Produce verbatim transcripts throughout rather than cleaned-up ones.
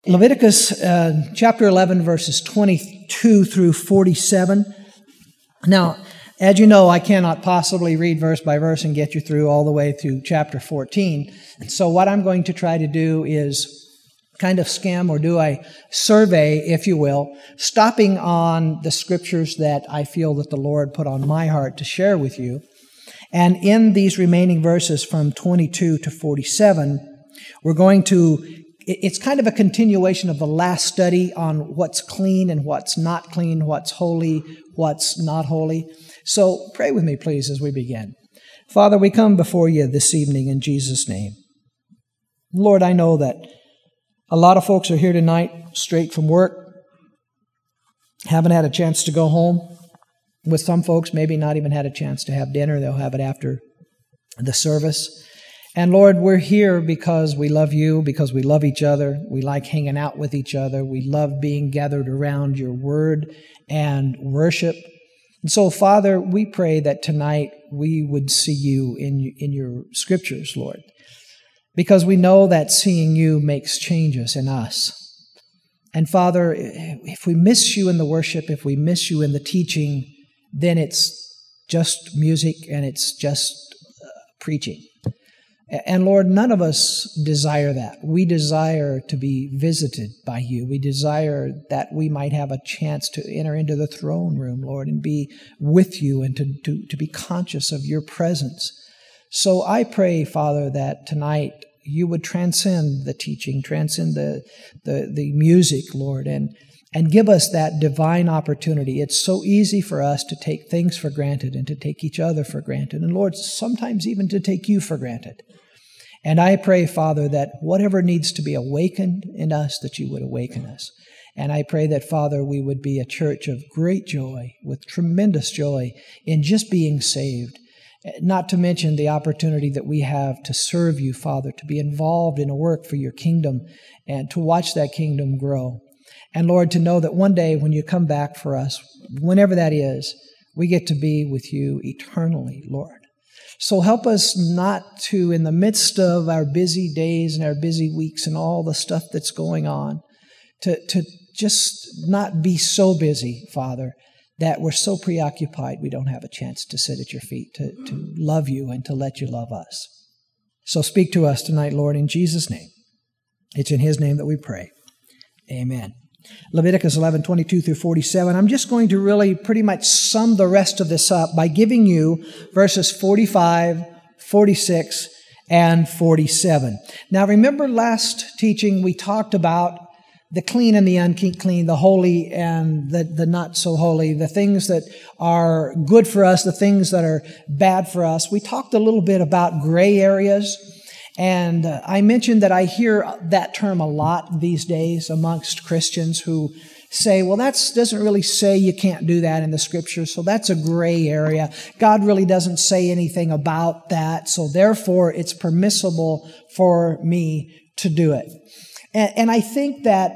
Leviticus uh, chapter eleven, verses twenty-two through forty-seven. Now, as you know, I cannot possibly read verse by verse and get you through all the way through chapter fourteen. And so what I'm going to try to do is kind of skim or do a survey, if you will, stopping on the scriptures that I feel that the Lord put on my heart to share with you. And in these remaining verses from twenty-two to forty-seven, we're going to It's kind of a continuation of the last study on what's clean and what's not clean, what's holy, what's not holy. So pray with me, please, as we begin. Father, we come before you this evening in Jesus' name. Lord, I know that a lot of folks are here tonight straight from work, haven't had a chance to go home. With some folks, maybe not even had a chance to have dinner. They'll have it after the service. And Lord, we're here because we love you, because we love each other. We like hanging out with each other. We love being gathered around your word and worship. And so, Father, we pray that tonight we would see you in, in your scriptures, Lord, because we know that seeing you makes changes in us. And Father, if we miss you in the worship, if we miss you in the teaching, then it's just music and it's just uh, preaching. And Lord, none of us desire that. We desire to be visited by you. We desire that we might have a chance to enter into the throne room, Lord, and be with you and to, to, to be conscious of your presence. So I pray, Father, that tonight you would transcend the teaching, transcend the, the, the music, Lord, and, and give us that divine opportunity. It's so easy for us to take things for granted and to take each other for granted. And Lord, sometimes even to take you for granted. And I pray, Father, that whatever needs to be awakened in us, that you would awaken us. And I pray that, Father, we would be a church of great joy, with tremendous joy in just being saved. Not to mention the opportunity that we have to serve you, Father, to be involved in a work for your kingdom and to watch that kingdom grow. And Lord, to know that one day when you come back for us, whenever that is, we get to be with you eternally, Lord. So help us not to, in the midst of our busy days and our busy weeks and all the stuff that's going on, to, to just not be so busy, Father, that we're so preoccupied we don't have a chance to sit at your feet, to, to love you and to let you love us. So speak to us tonight, Lord, in Jesus' name. It's in his name that we pray. Amen. Leviticus eleven, twenty-two through forty-seven. I'm just going to really pretty much sum the rest of this up by giving you verses forty-five, forty-six, and forty-seven. Now remember last teaching we talked about the clean and the unclean, the holy and the, the not so holy, the things that are good for us, the things that are bad for us. We talked a little bit about gray areas. And uh, I mentioned that I hear that term a lot these days amongst Christians who say, well, that doesn't really say you can't do that in the Scriptures, so that's a gray area. God really doesn't say anything about that, so therefore it's permissible for me to do it. And, and I think that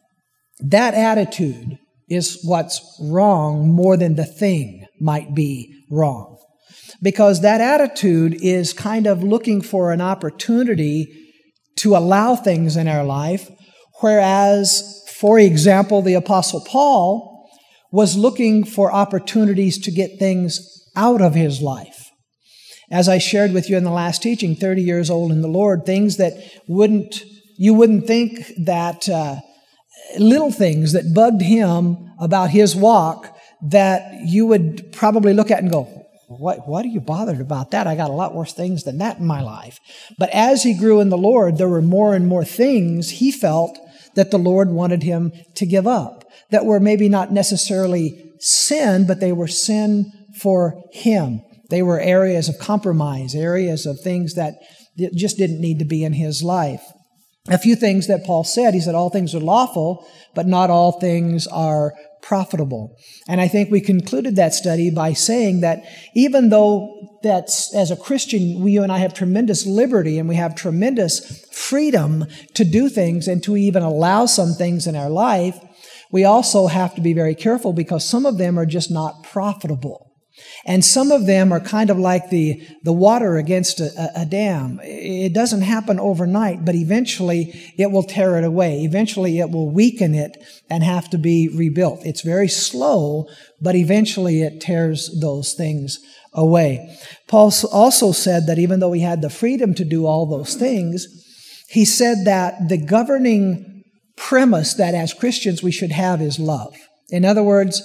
that attitude is what's wrong more than the thing might be wrong. Because that attitude is kind of looking for an opportunity to allow things in our life, whereas, for example, the Apostle Paul was looking for opportunities to get things out of his life. As I shared with you in the last teaching, thirty years old in the Lord, things that wouldn't, you wouldn't think that, uh, little things that bugged him about his walk that you would probably look at and go, What, what are you bothered about that? I got a lot worse things than that in my life. But as he grew in the Lord, there were more and more things he felt that the Lord wanted him to give up, that were maybe not necessarily sin, but they were sin for him. They were areas of compromise, areas of things that just didn't need to be in his life. A few things that Paul said, he said, all things are lawful, but not all things are profitable. And I think we concluded that study by saying that even though that's, as a Christian, we, you and I have tremendous liberty and we have tremendous freedom to do things and to even allow some things in our life, we also have to be very careful because some of them are just not profitable. And some of them are kind of like the, the water against a, a dam. It doesn't happen overnight, but eventually it will tear it away. Eventually it will weaken it and have to be rebuilt. It's very slow, but eventually it tears those things away. Paul also said that even though he had the freedom to do all those things, he said that the governing premise that as Christians we should have is love. In other words,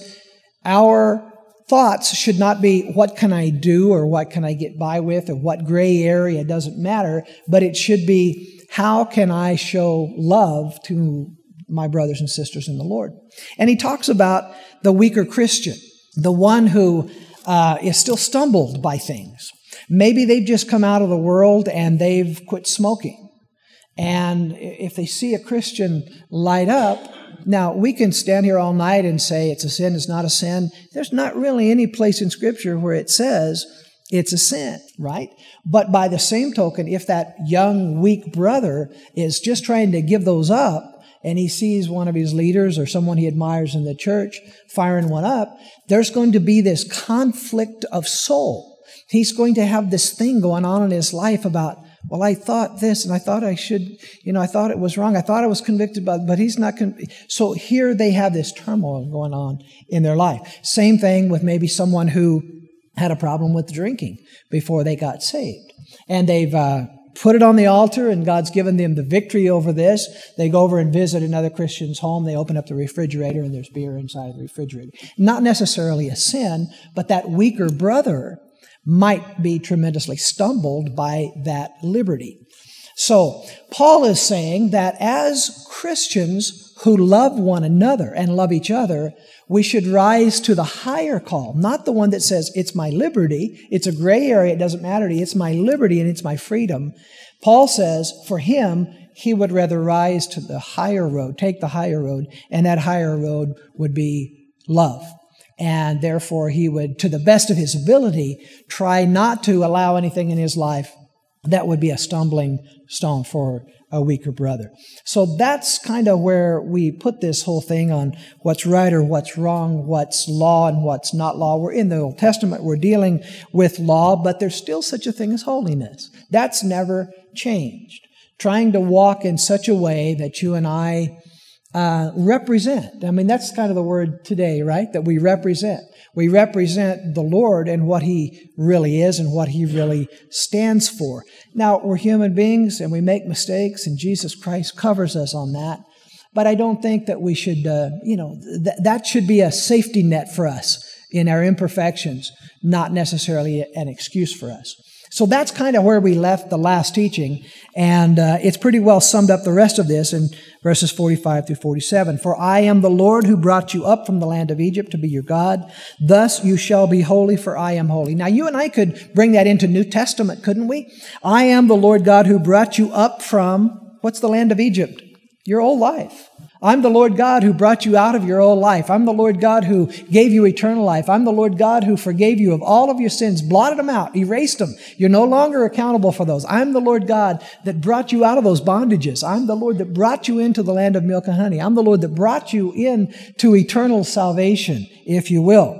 our thoughts should not be, what can I do, or what can I get by with, or what gray area, it doesn't matter, but it should be, how can I show love to my brothers and sisters in the Lord? And he talks about the weaker Christian, the one who uh, is still stumbled by things. Maybe they've just come out of the world and they've quit smoking. And if they see a Christian light up, now, we can stand here all night and say it's a sin, it's not a sin. There's not really any place in Scripture where it says it's a sin, right? But by the same token, if that young, weak brother is just trying to give those up, and he sees one of his leaders or someone he admires in the church firing one up, there's going to be this conflict of soul. He's going to have this thing going on in his life about, well, I thought this, and I thought I should, you know, I thought it was wrong. I thought I was convicted, but, but he's not convicted. So here they have this turmoil going on in their life. Same thing with maybe someone who had a problem with drinking before they got saved. And they've uh, put it on the altar, and God's given them the victory over this. They go over and visit another Christian's home. They open up the refrigerator, and there's beer inside the refrigerator. Not necessarily a sin, but that weaker brother might be tremendously stumbled by that liberty. So Paul is saying that as Christians who love one another and love each other, we should rise to the higher call, not the one that says, it's my liberty, it's a gray area, it doesn't matter to you, it's my liberty and it's my freedom. Paul says for him, he would rather rise to the higher road, take the higher road, and that higher road would be love. And therefore, he would, to the best of his ability, try not to allow anything in his life that would be a stumbling stone for a weaker brother. So that's kind of where we put this whole thing on what's right or what's wrong, what's law and what's not law. We're in the Old Testament, we're dealing with law, but there's still such a thing as holiness. That's never changed. Trying to walk in such a way that you and I Uh, represent. I mean, that's kind of the word today, right? That we represent. We represent the Lord and what He really is and what He really stands for. Now, we're human beings and we make mistakes, and Jesus Christ covers us on that. But I don't think that we should, uh, you know, th- that should be a safety net for us in our imperfections, not necessarily an excuse for us. So that's kind of where we left the last teaching, and uh, it's pretty well summed up the rest of this in verses forty-five through forty-seven. For I am the Lord who brought you up from the land of Egypt to be your God. Thus you shall be holy, for I am holy. Now you and I could bring that into New Testament, couldn't we? I am the Lord God who brought you up from, what's the land of Egypt? Your old life. I'm the Lord God who brought you out of your old life. I'm the Lord God who gave you eternal life. I'm the Lord God who forgave you of all of your sins, blotted them out, erased them. You're no longer accountable for those. I'm the Lord God that brought you out of those bondages. I'm the Lord that brought you into the land of milk and honey. I'm the Lord that brought you into eternal salvation, if you will.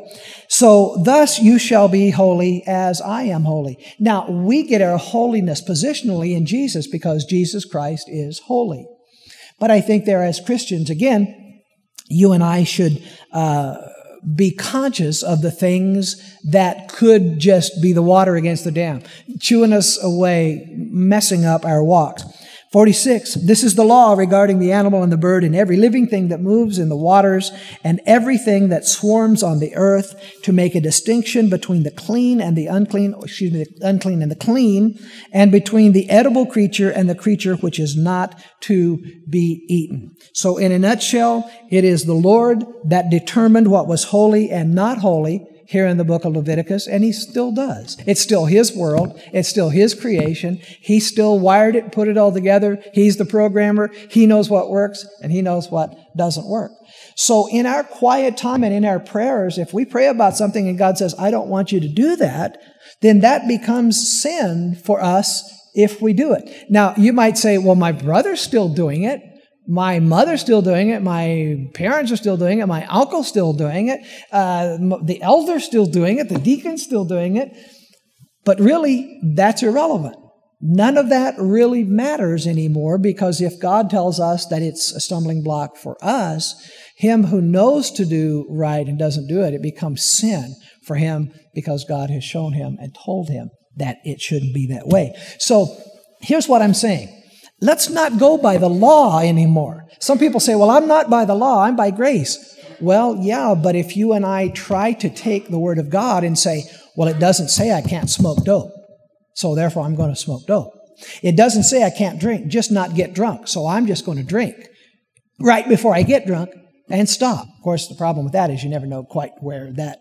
So thus you shall be holy as I am holy. Now, we get our holiness positionally in Jesus because Jesus Christ is holy. But I think there as Christians, again, you and I should uh, be conscious of the things that could just be the water against the dam, chewing us away, messing up our walks. forty-six, this is the law regarding the animal and the bird and every living thing that moves in the waters and everything that swarms on the earth, to make a distinction between the clean and the unclean, excuse me, the unclean and the clean, and between the edible creature and the creature which is not to be eaten. So in a nutshell, it is the Lord that determined what was holy and not holy here in the book of Leviticus, and He still does. It's still His world. It's still His creation. He still wired it, put it all together. He's the programmer. He knows what works, and He knows what doesn't work. So in our quiet time and in our prayers, if we pray about something and God says, I don't want you to do that, then that becomes sin for us if we do it. Now, you might say, well, my brother's still doing it. My mother's still doing it. My parents are still doing it. My uncle's still doing it. Uh, the elder's still doing it. The deacon's still doing it. But really, that's irrelevant. None of that really matters anymore, because if God tells us that it's a stumbling block for us, him who knows to do right and doesn't do it, it becomes sin for him, because God has shown him and told him that it shouldn't be that way. So here's what I'm saying. Let's not go by the law anymore. Some people say, well, I'm not by the law, I'm by grace. Well, yeah, but if you and I try to take the Word of God and say, well, it doesn't say I can't smoke dope, so therefore I'm going to smoke dope. It doesn't say I can't drink, just not get drunk, so I'm just going to drink right before I get drunk and stop. Of course, the problem with that is you never know quite where that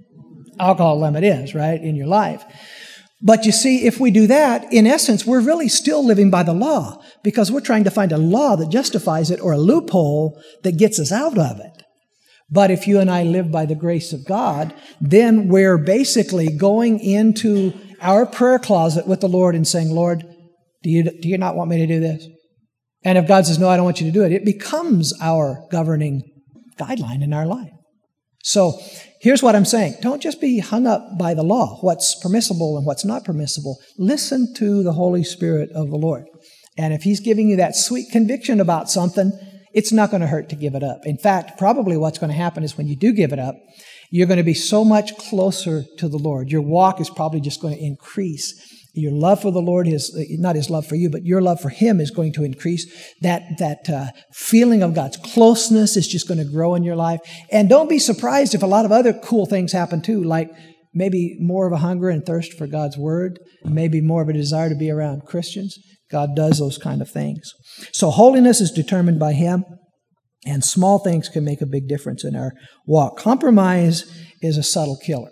alcohol limit is, right, in your life. But you see, if we do that, in essence, we're really still living by the law, because we're trying to find a law that justifies it or a loophole that gets us out of it. But if you and I live by the grace of God, then we're basically going into our prayer closet with the Lord and saying, Lord, do you, do you not want me to do this? And if God says, no, I don't want you to do it, it becomes our governing guideline in our life. So here's what I'm saying. Don't just be hung up by the law, what's permissible and what's not permissible. Listen to the Holy Spirit of the Lord. And if he's giving you that sweet conviction about something, it's not going to hurt to give it up. In fact, probably what's going to happen is when you do give it up, you're going to be so much closer to the Lord. Your walk is probably just going to increase. Your love for the Lord, his, not his love for you, but your love for him is going to increase. That, that uh, feeling of God's closeness is just going to grow in your life. And don't be surprised if a lot of other cool things happen too, like maybe more of a hunger and thirst for God's word, maybe more of a desire to be around Christians. God does those kind of things. So holiness is determined by him, and small things can make a big difference in our walk. Compromise is a subtle killer.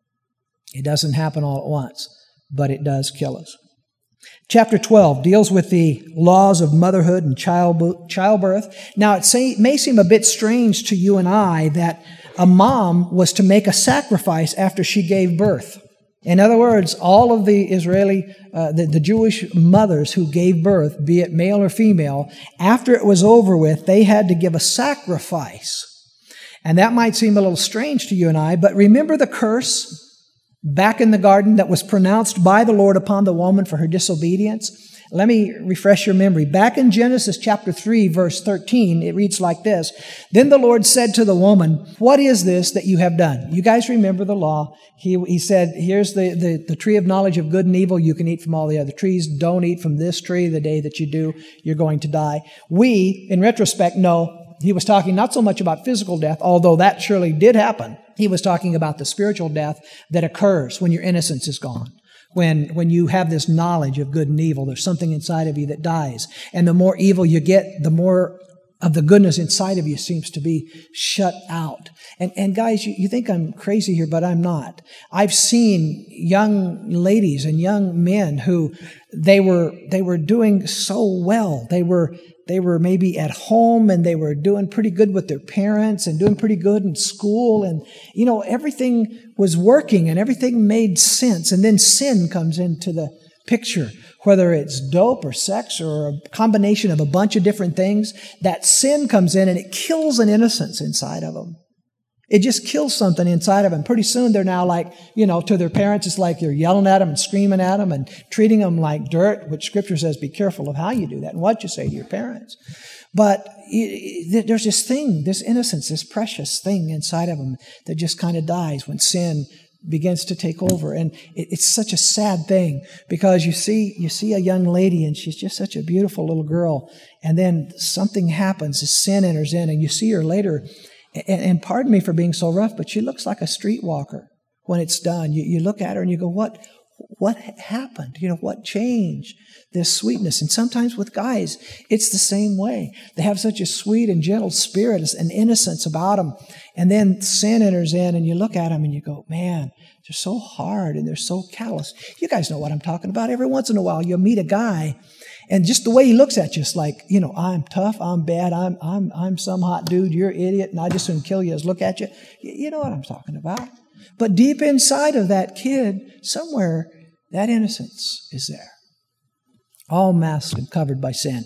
It doesn't happen all at once, but it does kill us. Chapter twelve deals with the laws of motherhood and childbirth. Now, it say, may seem a bit strange to you and I that a mom was to make a sacrifice after she gave birth. In other words, all of the Israeli, uh, the, the Jewish mothers who gave birth, be it male or female, after it was over with, they had to give a sacrifice. And that might seem a little strange to you and I, but remember the curse back in the garden that was pronounced by the Lord upon the woman for her disobedience? Let me refresh your memory. Back in Genesis chapter three, verse thirteen, it reads like this. Then the Lord said to the woman, what is this that you have done? You guys remember the law. He, he said, here's the, the, the tree of knowledge of good and evil. You can eat from all the other trees. Don't eat from this tree. The day that you do, you're going to die. We, in retrospect, know he was talking not so much about physical death, although that surely did happen. He was talking about the spiritual death that occurs when your innocence is gone. When, when you have this knowledge of good and evil, there's something inside of you that dies. And the more evil you get, the more of the goodness inside of you seems to be shut out. And, and guys, you, you think I'm crazy here, but I'm not. I've seen young ladies and young men who they were, they were doing so well. They were, They were maybe at home and they were doing pretty good with their parents and doing pretty good in school. And, you know, everything was working and everything made sense. And then sin comes into the picture, whether it's dope or sex or a combination of a bunch of different things. That sin comes in and it kills an innocence inside of them. It just kills something inside of them. Pretty soon they're now like, you know, to their parents, it's like you're yelling at them and screaming at them and treating them like dirt, which Scripture says be careful of how you do that and what you say to your parents. But there's this thing, this innocence, this precious thing inside of them that just kind of dies when sin begins to take over. And it's such a sad thing because you see, you see a young lady and she's just such a beautiful little girl. And then something happens, this sin enters in and you see her later. And, and pardon me for being so rough, but she looks like a streetwalker when it's done. You, you look at her and you go, what, what happened? You know, what changed? This sweetness. And sometimes with guys, it's the same way. They have such a sweet and gentle spirit and innocence about them. And then sin enters in and you look at them and you go, man, they're so hard and they're so callous. You guys know what I'm talking about. Every once in a while, you'll meet a guy and just the way he looks at you, it's like, you know, I'm tough, I'm bad, I'm I'm I'm some hot dude, you're an idiot, and I just wouldn't kill you as look at you. You know what I'm talking about. But deep inside of that kid, somewhere, that innocence is there. All masked and covered by sin.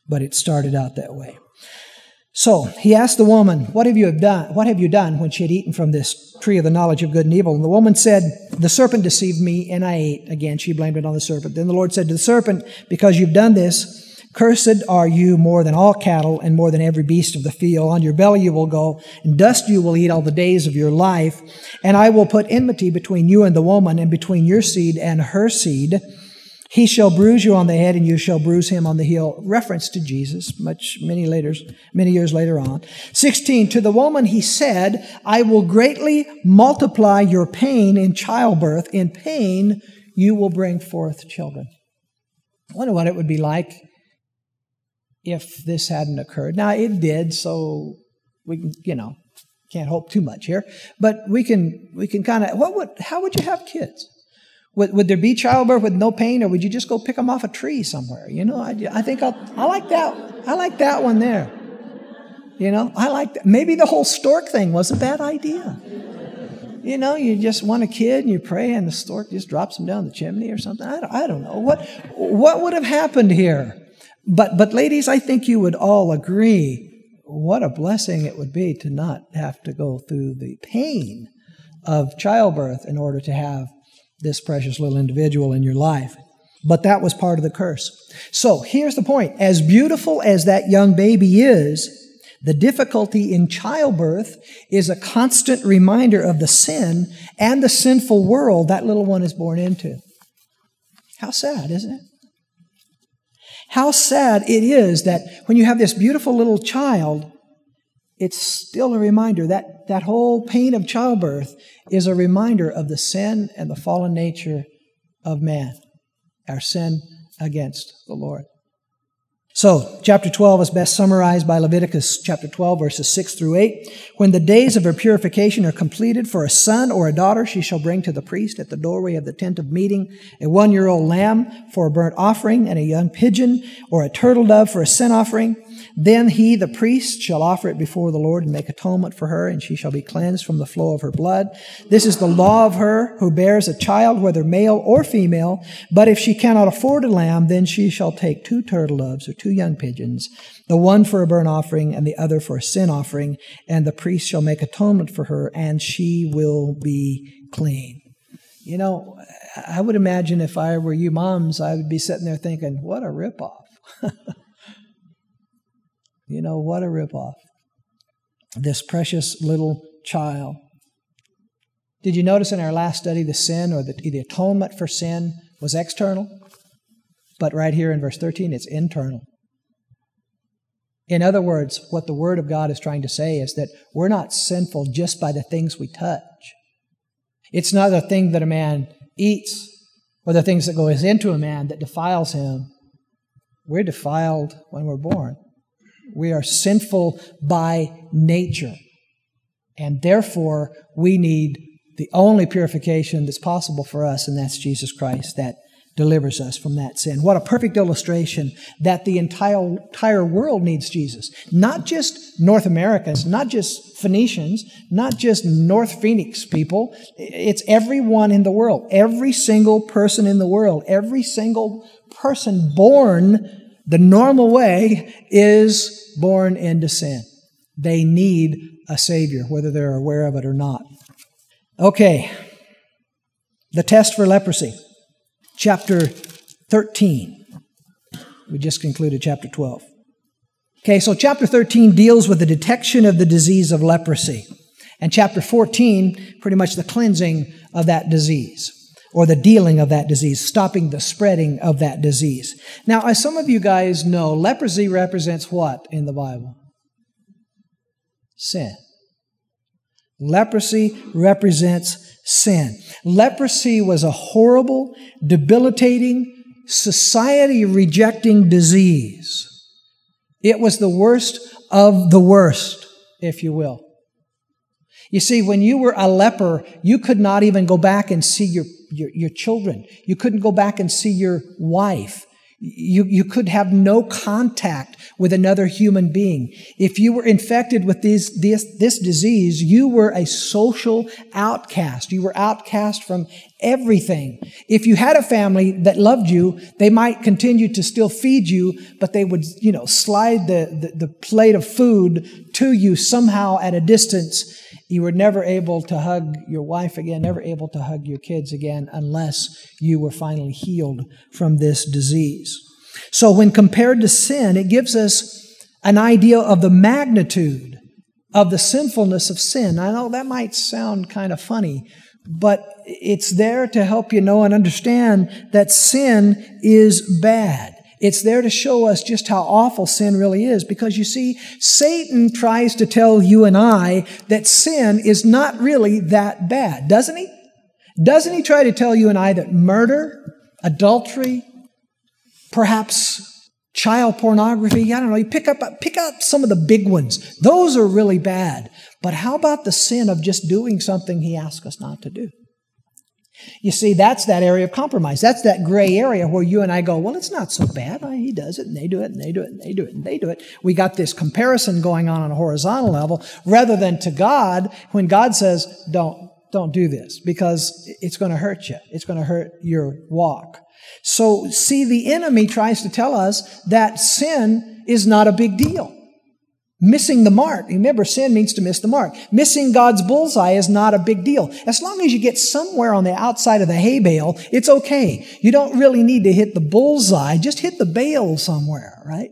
but it started out that way. So he asked the woman, what have you done? What have you done when she had eaten from this tree of the knowledge of good and evil? And the woman said, the serpent deceived me and I ate. Again, she blamed it on the serpent. Then the Lord said to the serpent, because you've done this, cursed are you more than all cattle and more than every beast of the field. On your belly you will go, and dust you will eat all the days of your life. And I will put enmity between you and the woman, and between your seed and her seed. He shall bruise you on the head, and you shall bruise him on the heel. Reference to Jesus, much many later, many years later on. sixteen, to the woman he said, I will greatly multiply your pain in childbirth. In pain you will bring forth children. I wonder what it would be like if this hadn't occurred. Now, it did, so we can, you know, can't hope too much here. But we can, we can kind of, what would, how would you have kids? Would, would there be childbirth with no pain, or would you just go pick them off a tree somewhere? You know, I, I think I'll, I like that. I like that one there. You know, I like that. Maybe the whole stork thing was a bad idea. You know, you just want a kid and you pray and the stork just drops them down the chimney or something. I don't, I don't know. What, what would have happened here? But, but ladies, I think you would all agree what a blessing it would be to not have to go through the pain of childbirth in order to have this precious little individual in your life. But that was part of the curse. So here's the point. As beautiful as that young baby is, the difficulty in childbirth is a constant reminder of the sin and the sinful world that little one is born into. How sad, isn't it? How sad it is that when you have this beautiful little child, it's still a reminder that that whole pain of childbirth is a reminder of the sin and the fallen nature of man, our sin against the Lord. So, chapter twelve is best summarized by Leviticus chapter twelve, verses six through eight. When the days of her purification are completed, for a son or a daughter she shall bring to the priest at the doorway of the tent of meeting a one-year-old lamb for a burnt offering, and a young pigeon or a turtle dove for a sin offering. Then he, the priest, shall offer it before the Lord and make atonement for her, and she shall be cleansed from the flow of her blood. This is the law of her who bears a child, whether male or female. But if she cannot afford a lamb, then she shall take two turtle doves or two young pigeons, the one for a burnt offering and the other for a sin offering, and the priest shall make atonement for her, and she will be clean. You know, I would imagine if I were you moms, I would be sitting there thinking, what a ripoff. You know, what a ripoff. This precious little child. Did you notice in our last study the sin or the, the atonement for sin was external? But right here in verse thirteen, it's internal. In other words, what the Word of God is trying to say is that we're not sinful just by the things we touch. It's not the thing that a man eats or the things that goes into a man that defiles him. We're defiled when we're born. We are sinful by nature. And therefore, we need the only purification that's possible for us, and that's Jesus Christ that delivers us from that sin. What a perfect illustration that the entire, entire world needs Jesus. Not just North Americans, not just Phoenicians, not just North Phoenix people. It's everyone in the world. Every single person in the world. Every single person born the normal way is born into sin. They need a Savior, whether they're aware of it or not. Okay, the test for leprosy. Chapter thirteen. We just concluded chapter twelve. Okay, so chapter thirteen deals with the detection of the disease of leprosy. And chapter fourteen, pretty much the cleansing of that disease, or the dealing of that disease, stopping the spreading of that disease. Now, as some of you guys know, leprosy represents what in the Bible? Sin. Leprosy represents sin. Leprosy was a horrible, debilitating, society-rejecting disease. It was the worst of the worst, if you will. You see, when you were a leper, you could not even go back and see your, your, your children. You couldn't go back and see your wife. You, you could have no contact with another human being. If you were infected with these, this, this disease, you were a social outcast. You were outcast from everything. If you had a family that loved you, they might continue to still feed you, but they would, you know, slide the, the, the plate of food to you somehow at a distance. You were never able to hug your wife again, never able to hug your kids again, unless you were finally healed from this disease. So when compared to sin, it gives us an idea of the magnitude of the sinfulness of sin. I know that might sound kind of funny, but it's there to help you know and understand that sin is bad. It's there to show us just how awful sin really is, because you see, Satan tries to tell you and I that sin is not really that bad, doesn't he? Doesn't he try to tell you and I that murder, adultery, perhaps child pornography, I don't know, you pick up, pick up some of the big ones. Those are really bad. But how about the sin of just doing something he asks us not to do? You see, that's that area of compromise. That's that gray area where you and I go, well, it's not so bad. He does it, and they do it, and they do it, and they do it, and they do it. We got this comparison going on on a horizontal level, rather than to God, when God says, don't, don't do this, because it's going to hurt you. It's going to hurt your walk. So, see, the enemy tries to tell us that sin is not a big deal. Missing the mark. Remember, sin means to miss the mark. Missing God's bullseye is not a big deal. As long as you get somewhere on the outside of the hay bale, it's okay. You don't really need to hit the bullseye. Just hit the bale somewhere, right?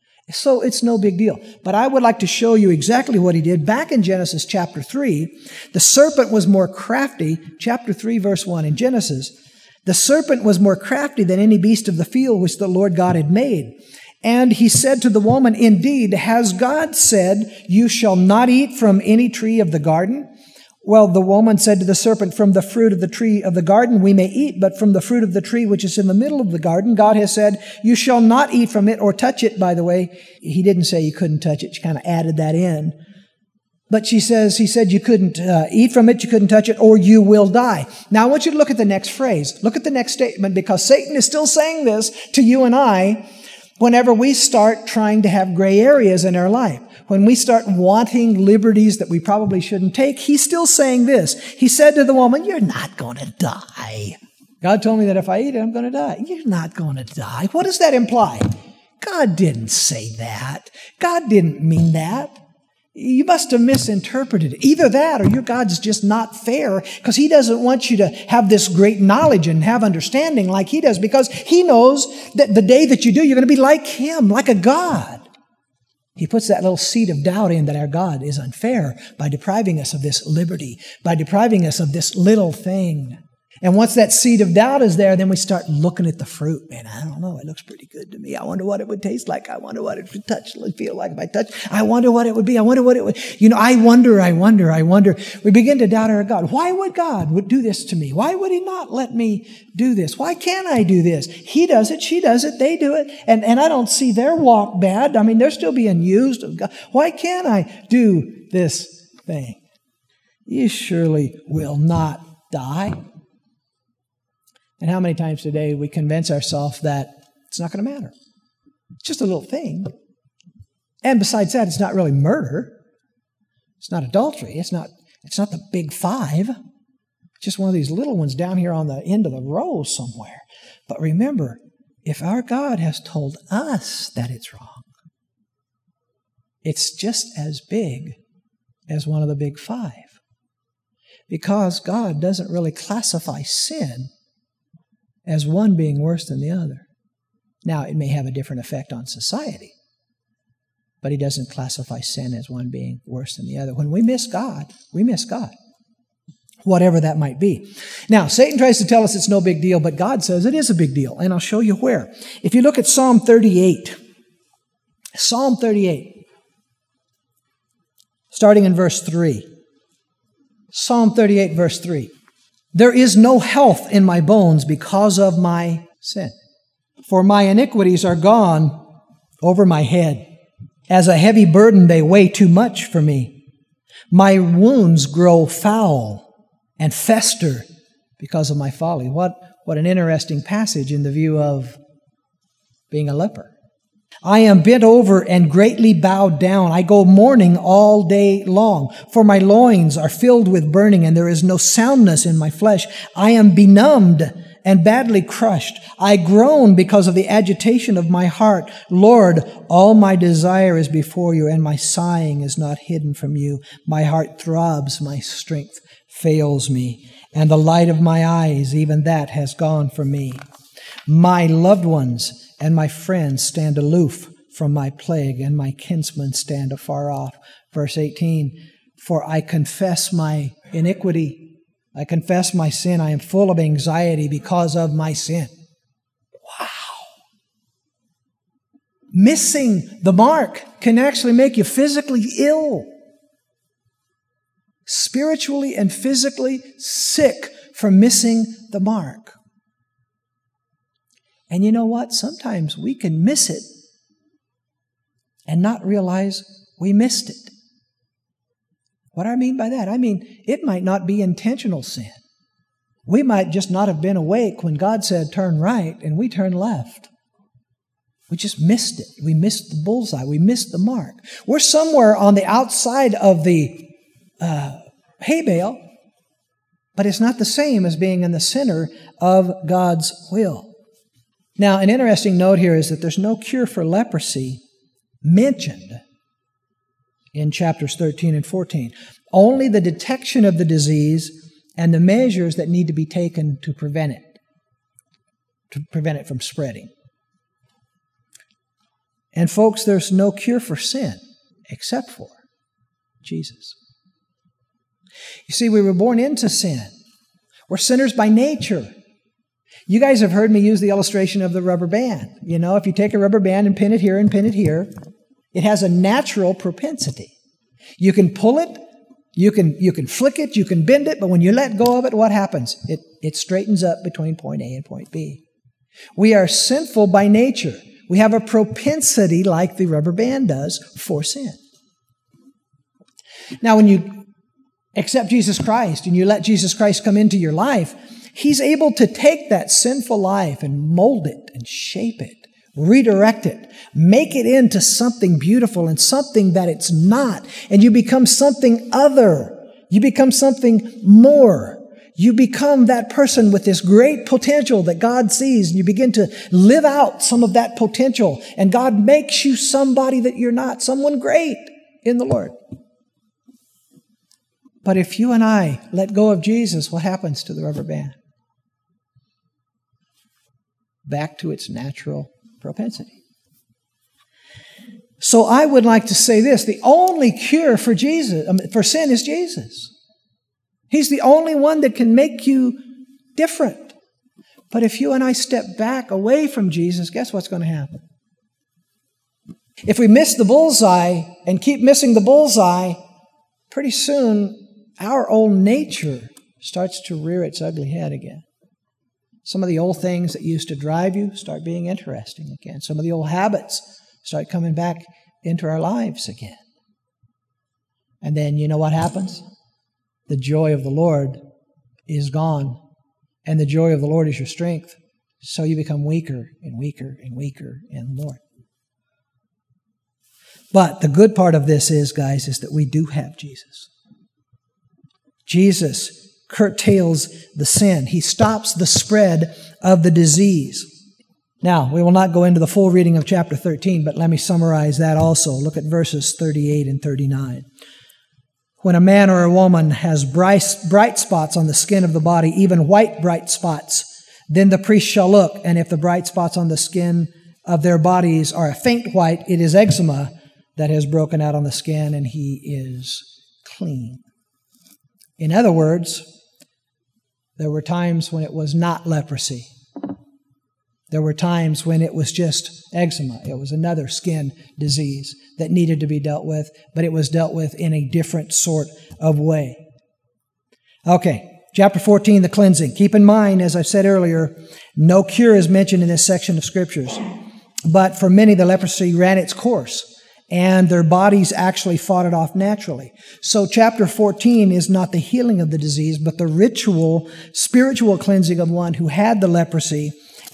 So it's no big deal. But I would like to show you exactly what he did. Back in Genesis chapter three, the serpent was more crafty. Chapter three, verse one in Genesis. The serpent was more crafty than any beast of the field which the Lord God had made. And he said to the woman, indeed, has God said, you shall not eat from any tree of the garden? Well, the woman said to the serpent, from the fruit of the tree of the garden we may eat, but from the fruit of the tree which is in the middle of the garden, God has said, you shall not eat from it or touch it. By the way, he didn't say you couldn't touch it. She kind of added that in. But she says, he said you couldn't uh, eat from it, you couldn't touch it, or you will die. Now I want you to look at the next phrase. Look at the next statement, because Satan is still saying this to you and I whenever we start trying to have gray areas in our life. When we start wanting liberties that we probably shouldn't take, he's still saying this. He said to the woman, you're not going to die. God told me that if I eat it, I'm going to die. You're not going to die. What does that imply? God didn't say that. God didn't mean that. You must have misinterpreted it. Either that or your God's just not fair, because he doesn't want you to have this great knowledge and have understanding like he does, because he knows that the day that you do, you're going to be like him, like a God. He puts that little seed of doubt in that our God is unfair by depriving us of this liberty, by depriving us of this little thing. And once that seed of doubt is there, then we start looking at the fruit. Man, I don't know. It looks pretty good to me. I wonder what it would taste like. I wonder what it would touch, feel like if I touch. I wonder what it would be. I wonder what it would, you know, I wonder, I wonder, I wonder. We begin to doubt our God. Why would God would do this to me? Why would he not let me do this? Why can't I do this? He does it. She does it. They do it. And, and I don't see their walk bad. I mean, they're still being used of God. Why can't I do this thing? You surely will not die. And how many times today we convince ourselves that it's not going to matter. It's just a little thing. And besides that, it's not really murder. It's not adultery. It's not, it's not the big five. It's just one of these little ones down here on the end of the row somewhere. But remember, if our God has told us that it's wrong, it's just as big as one of the big five. Because God doesn't really classify sin as one being worse than the other. Now, it may have a different effect on society, but he doesn't classify sin as one being worse than the other. When we miss God, we miss God, whatever that might be. Now, Satan tries to tell us it's no big deal, but God says it is a big deal, and I'll show you where. If you look at Psalm thirty-eight, Psalm thirty-eight, starting in verse three. Psalm thirty-eight, verse three. There is no health in my bones because of my sin. For my iniquities are gone over my head. As a heavy burden, they weigh too much for me. My wounds grow foul and fester because of my folly. What, what an interesting passage in the view of being a leper. I am bent over and greatly bowed down. I go mourning all day long, for my loins are filled with burning, and there is no soundness in my flesh. I am benumbed and badly crushed. I groan because of the agitation of my heart. Lord, all my desire is before you, and my sighing is not hidden from you. My heart throbs, my strength fails me, and the light of my eyes, even that has gone from me. My loved ones and my friends stand aloof from my plague, and my kinsmen stand afar off. Verse eighteen, for I confess my iniquity. I confess my sin. I am full of anxiety because of my sin. Wow. Missing the mark can actually make you physically ill. Spiritually and physically sick for missing the mark. And you know what? Sometimes we can miss it and not realize we missed it. What do I mean by that? I mean, it might not be intentional sin. We might just not have been awake when God said turn right and we turned left. We just missed it. We missed the bullseye. We missed the mark. We're somewhere on the outside of the uh, hay bale, but it's not the same as being in the center of God's will. Now, an interesting note here is that there's no cure for leprosy mentioned in chapters thirteen and fourteen. Only the detection of the disease and the measures that need to be taken to prevent it, to prevent it from spreading. And folks, there's no cure for sin except for Jesus. You see, we were born into sin. We're sinners by nature. You guys have heard me use the illustration of the rubber band. You know, if you take a rubber band and pin it here and pin it here, it has a natural propensity. You can pull it, you can you can flick it, you can bend it, but when you let go of it, what happens? It, it straightens up between point A and point B. We are sinful by nature. We have a propensity, like the rubber band does, for sin. Now, when you accept Jesus Christ and you let Jesus Christ come into your life, He's able to take that sinful life and mold it and shape it, redirect it, make it into something beautiful and something that it's not. And you become something other. You become something more. You become that person with this great potential that God sees, and you begin to live out some of that potential. And God makes you somebody that you're not, someone great in the Lord. But if you and I let go of Jesus, what happens to the rubber band? Back to its natural propensity. So I would like to say this: the only cure for Jesus, for sin is Jesus. He's the only one that can make you different. But if you and I step back away from Jesus, guess what's going to happen? If we miss the bullseye and keep missing the bullseye, pretty soon our old nature starts to rear its ugly head again. Some of the old things that used to drive you start being interesting again. Some of the old habits start coming back into our lives again. And then you know what happens? The joy of the Lord is gone. And the joy of the Lord is your strength. So you become weaker and weaker and weaker in the Lord. But the good part of this is, guys, is that we do have Jesus. Jesus curtails the sin. He stops the spread of the disease. Now, we will not go into the full reading of chapter thirteen, but let me summarize that also. Look at verses thirty-eight and thirty-nine. When a man or a woman has bright, bright spots on the skin of the body, even white bright spots, then the priest shall look, and if the bright spots on the skin of their bodies are a faint white, it is eczema that has broken out on the skin, and he is clean. In other words, there were times when it was not leprosy. There were times when it was just eczema. It was another skin disease that needed to be dealt with, but it was dealt with in a different sort of way. Okay, chapter fourteen, the cleansing. Keep in mind, as I said earlier, no cure is mentioned in this section of scriptures. But for many, the leprosy ran its course, and their bodies actually fought it off naturally. So chapter fourteen is not the healing of the disease, but the ritual, spiritual cleansing of one who had the leprosy,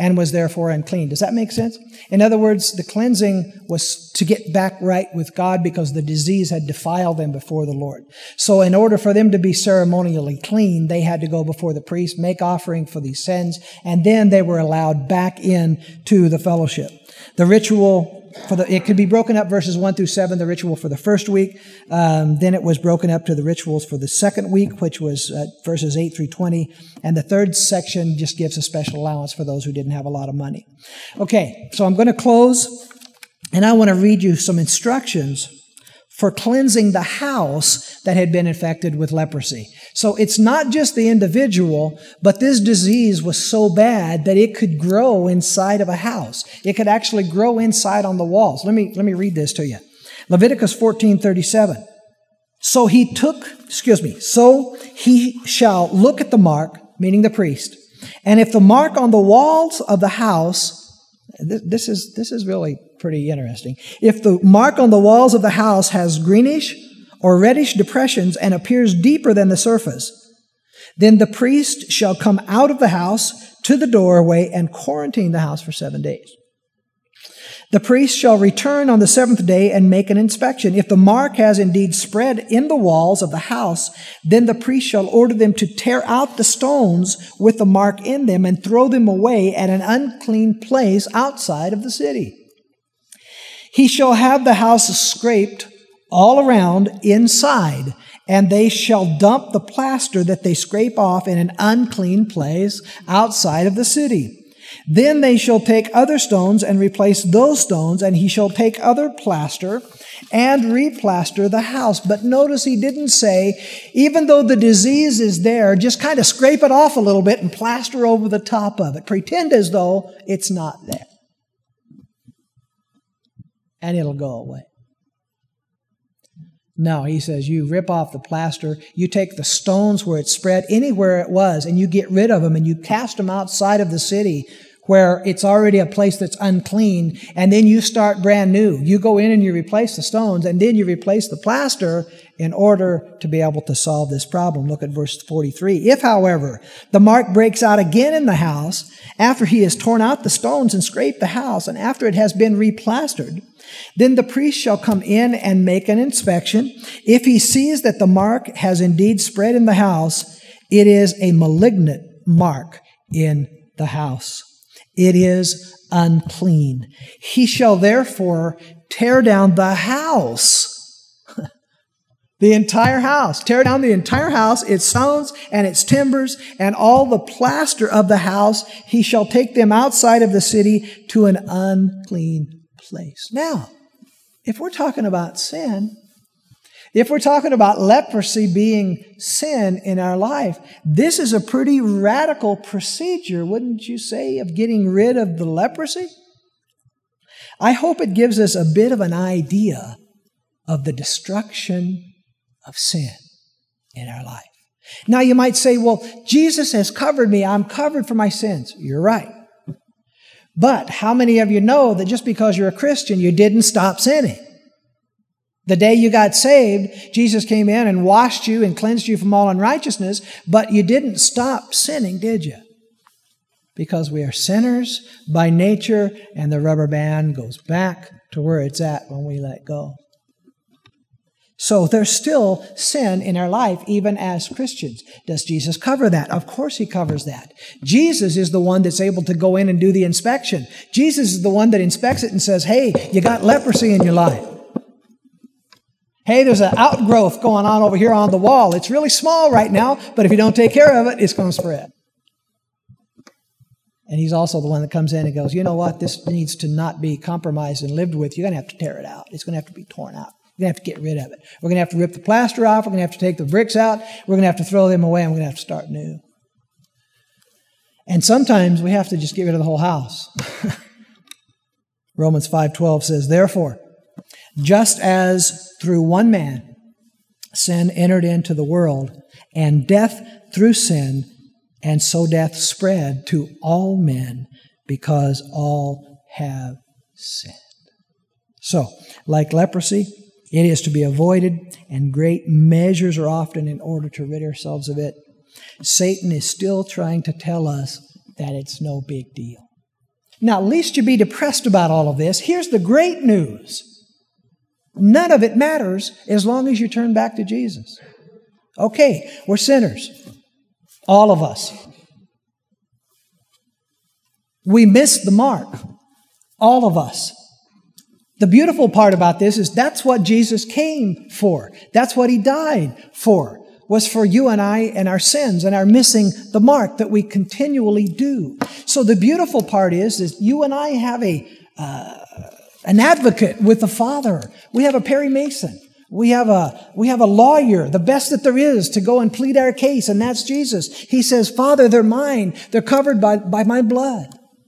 and was therefore unclean. Does that make sense? In other words, the cleansing was to get back right with God because the disease had defiled them before the Lord. So in order for them to be ceremonially clean, they had to go before the priest, make offering for these sins, and then they were allowed back in to the fellowship. The ritual for the, it could be broken up verses one through seven, the ritual for the first week. Um, then it was broken up to the rituals for the second week, which was uh, verses eight through twenty. And the third section just gives a special allowance for those who didn't have a lot of money. Okay, so I'm going to close, and I want to read you some instructions for cleansing the house that had been infected with leprosy. So it's not just the individual, but this disease was so bad that it could grow inside of a house. It could actually grow inside on the walls. Let me, let me read this to you. Leviticus fourteen thirty-seven. So he took, excuse me, so he shall look at the mark, meaning the priest, and if the mark on the walls of the house, this is, this is really pretty interesting. If the mark on the walls of the house has greenish or reddish depressions and appears deeper than the surface, then the priest shall come out of the house to the doorway and quarantine the house for seven days. The priest shall return on the seventh day and make an inspection. If the mark has indeed spread in the walls of the house, then the priest shall order them to tear out the stones with the mark in them and throw them away at an unclean place outside of the city. He shall have the house scraped all around inside, and they shall dump the plaster that they scrape off in an unclean place outside of the city. Then they shall take other stones and replace those stones, and he shall take other plaster and replaster the house. But notice he didn't say, even though the disease is there, just kind of scrape it off a little bit and plaster over the top of it. Pretend as though it's not there. And it'll go away. No, he says, you rip off the plaster, you take the stones where it's spread, anywhere it was, and you get rid of them, and you cast them outside of the city where it's already a place that's unclean, and then you start brand new. You go in and you replace the stones, and then you replace the plaster in order to be able to solve this problem. Look at verse forty-three. If, however, the mark breaks out again in the house, after he has torn out the stones and scraped the house, and after it has been replastered, then the priest shall come in and make an inspection. If he sees that the mark has indeed spread in the house, it is a malignant mark in the house. It is unclean. He shall therefore tear down the house. The entire house. Tear down the entire house, its stones and its timbers, and all the plaster of the house. He shall take them outside of the city to an unclean place. Now, if we're talking about sin, if we're talking about leprosy being sin in our life, this is a pretty radical procedure, wouldn't you say, of getting rid of the leprosy? I hope it gives us a bit of an idea of the destruction of sin in our life. Now you might say, well, Jesus has covered me. I'm covered for my sins. You're right. But how many of you know that just because you're a Christian, you didn't stop sinning? The day you got saved, Jesus came in and washed you and cleansed you from all unrighteousness, but you didn't stop sinning, did you? Because we are sinners by nature, and the rubber band goes back to where it's at when we let go. So there's still sin in our life, even as Christians. Does Jesus cover that? Of course he covers that. Jesus is the one that's able to go in and do the inspection. Jesus is the one that inspects it and says, hey, you got leprosy in your life. Hey, there's an outgrowth going on over here on the wall. It's really small right now, but if you don't take care of it, it's going to spread. And he's also the one that comes in and goes, you know what? This needs to not be compromised and lived with. You're going to have to tear it out. It's going to have to be torn out. We're going to have to get rid of it. We're going to have to rip the plaster off. We're going to have to take the bricks out. We're going to have to throw them away, and we're going to have to start new. And sometimes we have to just get rid of the whole house. Romans five twelve says, therefore, just as through one man sin entered into the world, and death through sin, and so death spread to all men because all have sinned. So, like leprosy, it is to be avoided, and great measures are often in order to rid ourselves of it. Satan is still trying to tell us that it's no big deal. Now, lest you be depressed about all of this, here's the great news. None of it matters as long as you turn back to Jesus. Okay, we're sinners. All of us. We missed the mark. All of us. The beautiful part about this is that's what Jesus came for. That's what He died for. Was for you and I and our sins and our missing the mark that we continually do. So the beautiful part is, is you and I have a uh, an advocate with the Father. We have a Perry Mason. We have a we have a lawyer, the best that there is, to go and plead our case, and that's Jesus. He says, Father, they're mine. They're covered by, by my blood.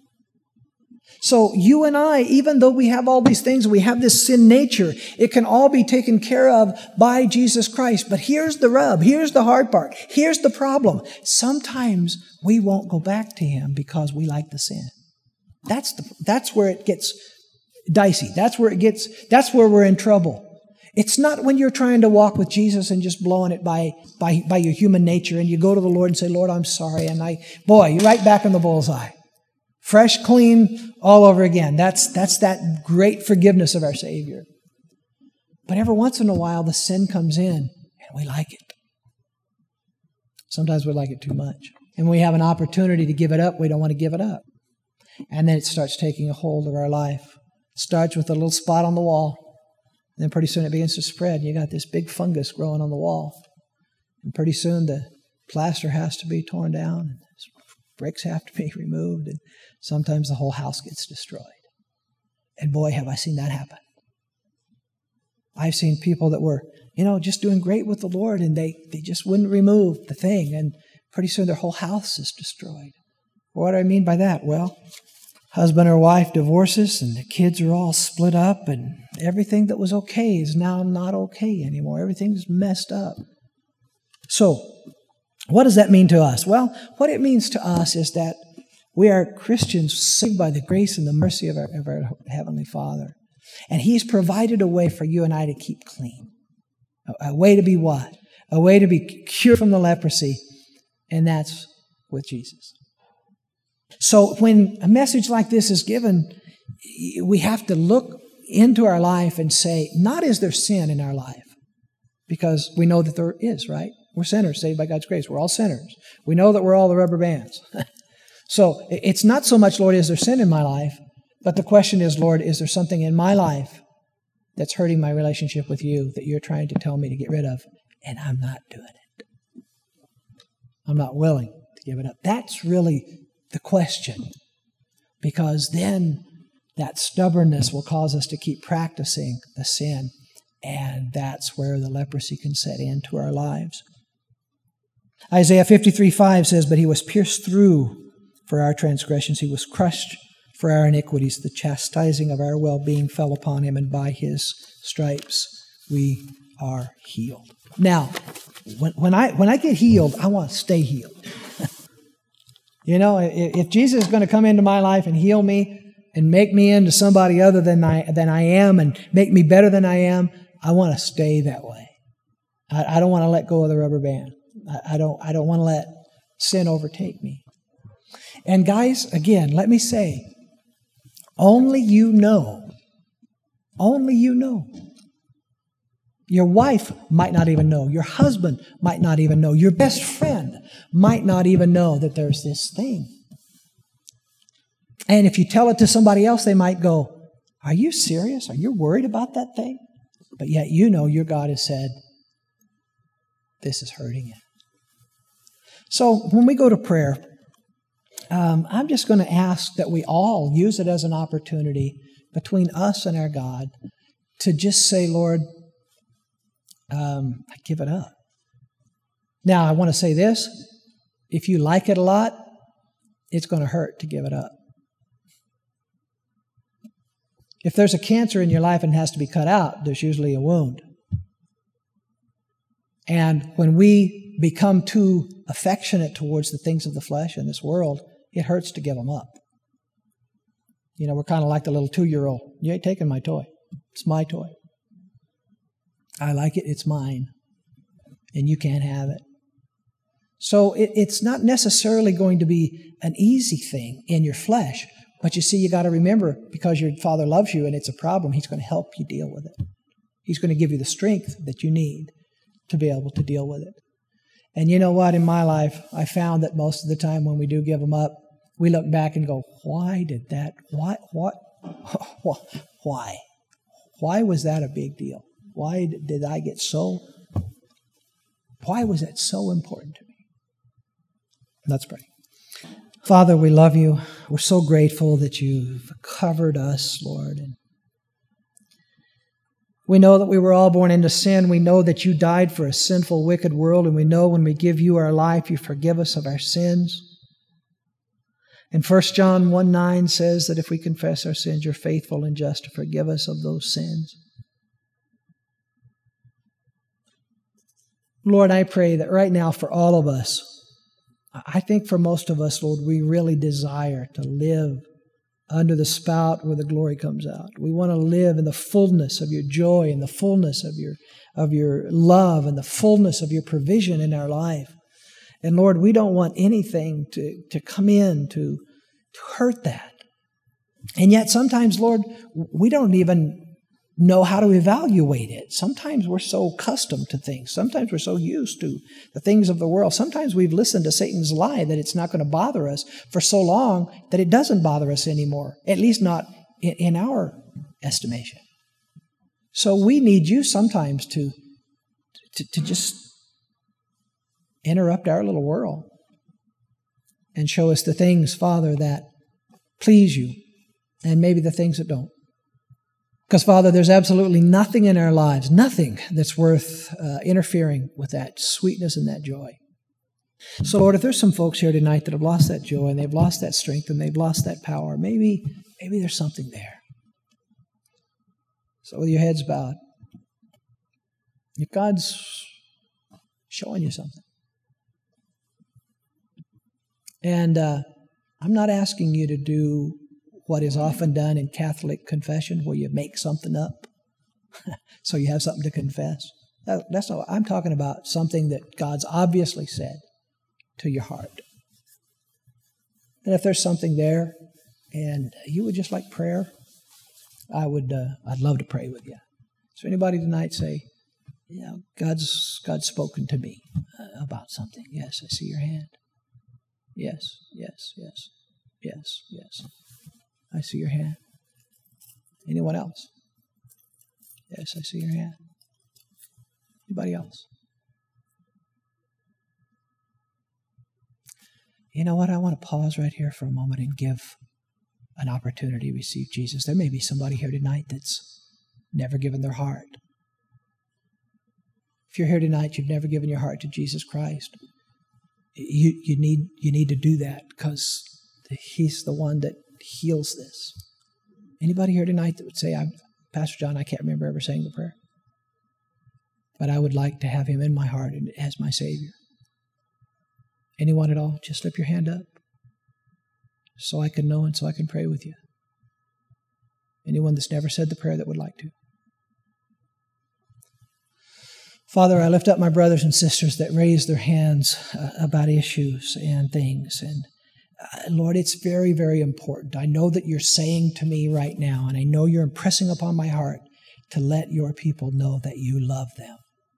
So you and I, even though we have all these things, we have this sin nature, it can all be taken care of by Jesus Christ. But here's the rub. Here's the hard part. Here's the problem. Sometimes we won't go back to Him because we like the sin. That's the, that's where it gets dicey. That's where it gets, that's where we're in trouble. It's not when you're trying to walk with Jesus and just blowing it by, by, by your human nature and you go to the Lord and say, Lord, I'm sorry. And I, boy, you're right back in the bullseye. Fresh, clean, all over again. That's, that's that great forgiveness of our Savior. But every once in a while, the sin comes in and we like it. Sometimes we like it too much. And we have an opportunity to give it up. We don't want to give it up. And then it starts taking a hold of our life. It starts with a little spot on the wall. And then pretty soon it begins to spread. And you got this big fungus growing on the wall. And pretty soon the plaster has to be torn down. And bricks have to be removed. And sometimes the whole house gets destroyed. And boy, have I seen that happen. I've seen people that were, you know, just doing great with the Lord, and they, they just wouldn't remove the thing. And pretty soon their whole house is destroyed. What do I mean by that? Well, husband or wife divorces, and the kids are all split up, and everything that was okay is now not okay anymore. Everything's messed up. So, what does that mean to us? Well, what it means to us is that we are Christians saved by the grace and the mercy of our, of our Heavenly Father. And He's provided a way for you and I to keep clean. A, a way to be what? A way to be cured from the leprosy. And that's with Jesus. So when a message like this is given, we have to look into our life and say, not is there sin in our life? Because we know that there is, right? We're sinners saved by God's grace. We're all sinners. We know that we're all the rubber bands. So it's not so much, Lord, is there sin in my life? But the question is, Lord, is there something in my life that's hurting my relationship with you that you're trying to tell me to get rid of? And I'm not doing it. I'm not willing to give it up. That's really the question. Because then that stubbornness will cause us to keep practicing the sin. And that's where the leprosy can set into our lives. Isaiah fifty-three five says, but He was pierced through for our transgressions. He was crushed for our iniquities. The chastising of our well-being fell upon Him, and by His stripes we are healed. Now, when, when I when I get healed, I want to stay healed. You know, if, if Jesus is going to come into my life and heal me and make me into somebody other than I, than I am and make me better than I am, I want to stay that way. I, I don't want to let go of the rubber band. I, I don't I don't want to let sin overtake me. And guys, again, let me say, only you know. Only you know. Your wife might not even know. Your husband might not even know. Your best friend might not even know that there's this thing. And if you tell it to somebody else, they might go, are you serious? Are you worried about that thing? But yet you know your God has said, this is hurting you. So when we go to prayer, um, I'm just going to ask that we all use it as an opportunity between us and our God to just say, Lord, um, I give it up. Now, I want to say this. If you like it a lot, it's going to hurt to give it up. If there's a cancer in your life and it has to be cut out, there's usually a wound. And when we become too affectionate towards the things of the flesh in this world, it hurts to give them up. You know, we're kind of like the little two-year-old. You ain't taking my toy. It's my toy. I like it. It's mine. And you can't have it. So it, it's not necessarily going to be an easy thing in your flesh But you see, you got to remember, because your Father loves you and it's a problem, He's going to help you deal with it. He's going to give you the strength that you need to be able to deal with it. And you know what? In my life, I found that most of the time when we do give them up, we look back and go, why did that, why, what, why? Why was that a big deal? Why did I get so, why was that so important to me? Let's pray. Father, we love you. We're so grateful that you've covered us, Lord. And we know that we were all born into sin. We know that you died for a sinful, wicked world. And we know when we give you our life, you forgive us of our sins. And First John one nine says that if we confess our sins, you're faithful and just to forgive us of those sins. Lord, I pray that right now for all of us, I think for most of us, Lord, we really desire to live under the spout where the glory comes out. We want to live in the fullness of your joy and the fullness of your, of your love and the fullness of your provision in our life. And Lord, we don't want anything to, to come in to, to hurt that. And yet sometimes, Lord, we don't even know how to evaluate it. Sometimes we're so accustomed to things. Sometimes we're so used to the things of the world. Sometimes we've listened to Satan's lie that it's not going to bother us for so long that it doesn't bother us anymore, at least not in, in our estimation. So we need you sometimes to, to, to just interrupt our little world and show us the things, Father, that please you and maybe the things that don't. Because, Father, there's absolutely nothing in our lives, nothing that's worth uh, interfering with that sweetness and that joy. So, Lord, if there's some folks here tonight that have lost that joy and they've lost that strength and they've lost that power, maybe, maybe there's something there. So with your heads bowed, if God's showing you something, and uh, I'm not asking you to do what is often done in Catholic confession, where you make something up so you have something to confess. That, that's not. I'm talking about something that God's obviously said to your heart. And if there's something there, and you would just like prayer, I would. Uh, I'd love to pray with you. So anybody tonight say, "Yeah, God's God's spoken to me uh, about something." Yes, I see your hand. Yes, yes, yes, yes, yes. I see your hand. Anyone else? Yes, I see your hand. Anybody else? You know what? I want to pause right here for a moment and give an opportunity to receive Jesus. There may be somebody here tonight that's never given their heart. If you're here tonight, you've never given your heart to Jesus Christ. You, you need you need to do that, because He's the one that heals this. Anybody here tonight that would say, I'm, Pastor John, I can't remember ever saying the prayer, but I would like to have Him in my heart as my Savior. Anyone at all? Just slip your hand up so I can know and so I can pray with you. Anyone that's never said the prayer that would like to? Father, I lift up my brothers and sisters that raise their hands uh, about issues and things. And uh, Lord, it's very, very important. I know that you're saying to me right now, and I know you're impressing upon my heart to let your people know that you love them.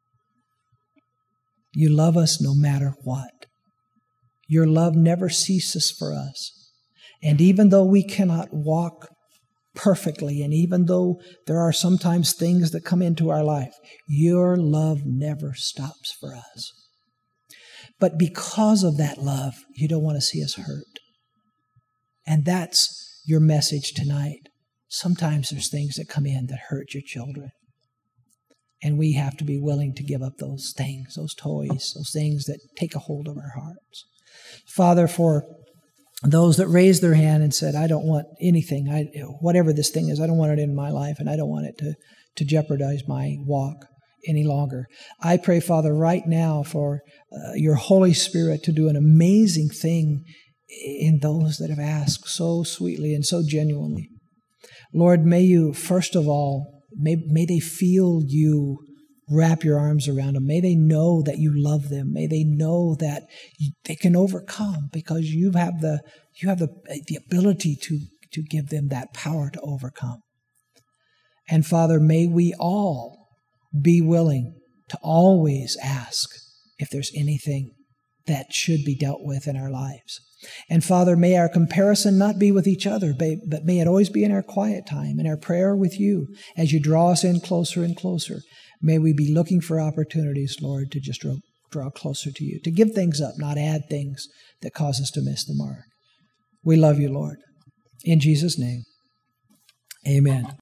You love us no matter what. Your love never ceases for us. And even though we cannot walk perfectly, and even though there are sometimes things that come into our life, your love never stops for us. But because of that love, you don't want to see us hurt. And that's your message tonight. Sometimes there's things that come in that hurt your children. And we have to be willing to give up those things, those toys, those things that take a hold of our hearts. Father, for those that raised their hand and said, I don't want anything, I, whatever this thing is, I don't want it in my life, and I don't want it to, to jeopardize my walk any longer. I pray, Father, right now for uh, your Holy Spirit to do an amazing thing in those that have asked so sweetly and so genuinely. Lord, may you, first of all, may, may they feel you wrap your arms around them. May they know that you love them. May they know that they can overcome, because you have the you have the the ability to to give them that power to overcome. And Father, may we all be willing to always ask if there's anything that should be dealt with in our lives. And Father, may our comparison not be with each other, but may it always be in our quiet time, in our prayer with you, as you draw us in closer and closer. May we be looking for opportunities, Lord, to just draw, draw closer to you, to give things up, not add things that cause us to miss the mark. We love you, Lord. In Jesus' name, amen.